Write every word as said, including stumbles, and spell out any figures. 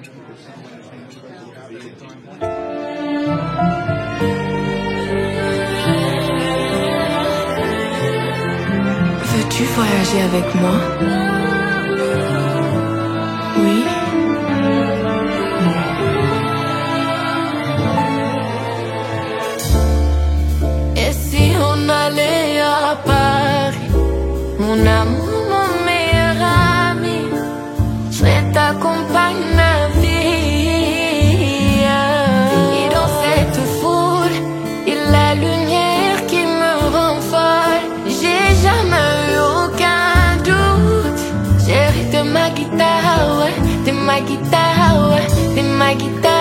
Veux-tu voyager avec moi? Oui. Et si on allait à Paris, mon amour, mon meilleur ami, je serais ta compagne, ma vie. Et dans cette foule, il y a la lumière qui me rend folle. J'ai jamais eu aucun doute. Chérie, t'es ma guitare, ouais, t'es ma guitare, ouais, t'es ma guitare.